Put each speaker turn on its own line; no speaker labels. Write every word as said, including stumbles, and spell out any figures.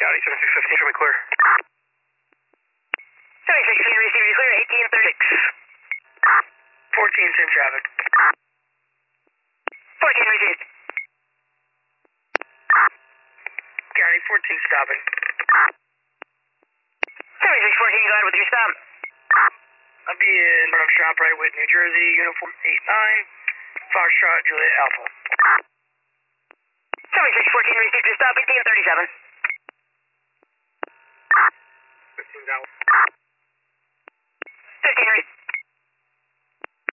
County seventy-six fifteen, show me clear.
seventy-six fifteen, receive you clear, eighteen thirty-six.
fourteen's in traffic.
fourteen received.
County fourteen stopping.
seventy-six fourteen, go ahead with your stop.
I'll be in front of ShopRite with New Jersey, uniform eight nine, Foxtrot, Juliet Alpha.
seventy-six fourteen, received your stop, eighteen thirty-seven.